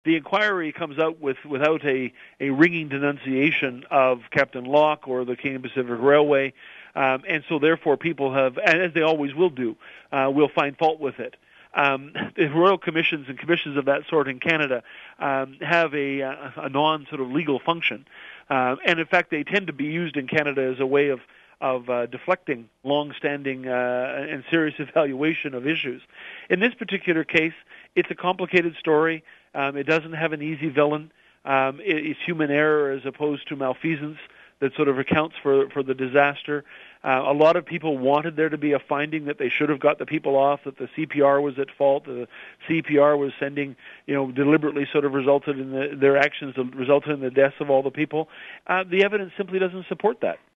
the inquiry comes out without a ringing denunciation of Captain Locke or the Canadian Pacific Railway, and so therefore people have, as they always will do, will find fault with it. The royal commissions and commissions of that sort in Canada have a non-sort of legal function, and in fact they tend to be used in Canada as a way of deflecting long-standing and serious evaluation of issues. In this particular case, it's a complicated story. It doesn't have an easy villain. It's human error as opposed to malfeasance that sort of accounts for the disaster. A lot of people wanted there to be a finding that they should have got the people off, that the CPR was at fault, the CPR was sending, deliberately sort of resulted in their actions resulted in the deaths of all the people. The evidence simply doesn't support that.